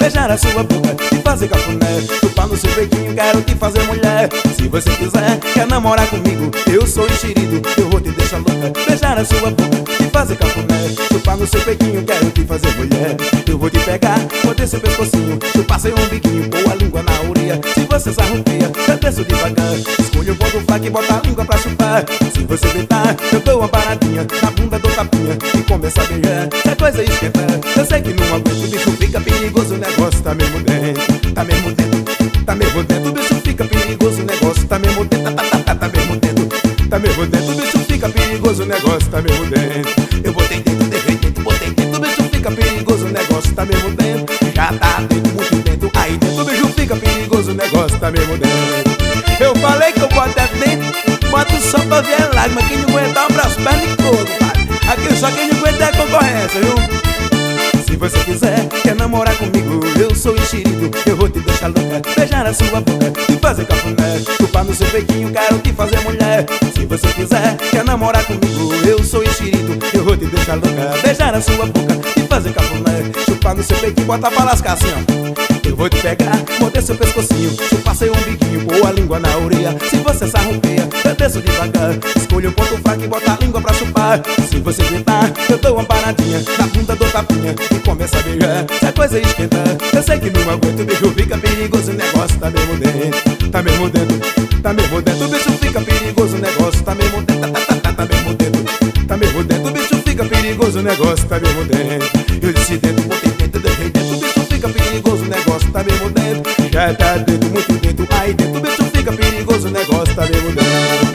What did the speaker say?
beijar a sua boca e fazer cafuné. Chupar no seu peitinho, quero te fazer mulher. Se você quiser, quer namorar comigo, eu sou enxerido, eu vou te deixar louca. Beijar a sua boca e fazer cafuné. Chupar no seu peitinho, quero te fazer mulher. Eu vou te pegar, morder seu pescocinho, chupar seu umbiguinho, pôr a língua na orelha. Se você se arrupia, eu desço devagar. Escolha o ponto fraco e bota a língua pra chupar. Se você deitar, eu dou uma paradinha na bunda, dou tapinha e começa a beijar. Se a coisa esquentar, eu sei que não aguento. O bicho fica perigoso, o negócio tá mesmo dentro. Tá mesmo dentro, tá mesmo dentro. O bicho fica perigoso, o negócio tá mesmo dentro. Tá mesmo dentro, tá mesmo dentro. O bicho fica perigoso, o negócio tá mesmo dentro. Eu botei dentro, derrei dentro, botei dentro. O bicho fica perigoso, o negócio tá mesmo dentro. Já tá dentro, muito dentro. Aí dentro o bicho fica perigoso, o negócio tá mesmo dentro. Eu falei que eu boto dentro, boto só pra ver a lágrima. Quem não aguentar, abraço, perna e todo, pai. Aqui só quem não aguenta é a concorrência, viu? Se você quiser, quer namorar comigo, eu sou enxerido, eu vou te deixar louca. Beijar a sua boca e fazer cafuné. Chupar no seu peitinho, quero te fazer mulher. Se você quiser, quer namorar comigo, eu sou enxerido, eu vou te deixar louca. Beijar a sua boca e fazer cafuné. Chupar no seu peitinho, bota pra lascar assim, ó. Eu vou te pegar, morder seu pescocinho, chupar seu umbiguinho, pôr a língua na orelha. Se você se arrupia, eu desço devagar. Escolha um ponto fraco e bota a língua pra chupar. Se você gritar, eu dou uma paradinha na bunda, dou tapinha e começa a beijar. Se a coisa esquentar, eu sei que não aguento. O bicho fica perigoso, o negócio tá mesmo dentro. Tá mesmo dentro, tá mesmo dentro. O bicho fica perigoso, o negócio tá mesmo dentro. Tá mesmo dentro, tá mesmo dentro. O bicho fica perigoso, o negócio tá mesmo dentro. Eu disse dentro, botei dentro, derrei dentro. O bicho fica perigoso, o negócio tá mesmo dentro. Já tá dentro, muito dentro. Aí dentro o bicho fica perigoso, o negócio tá mesmo dentro.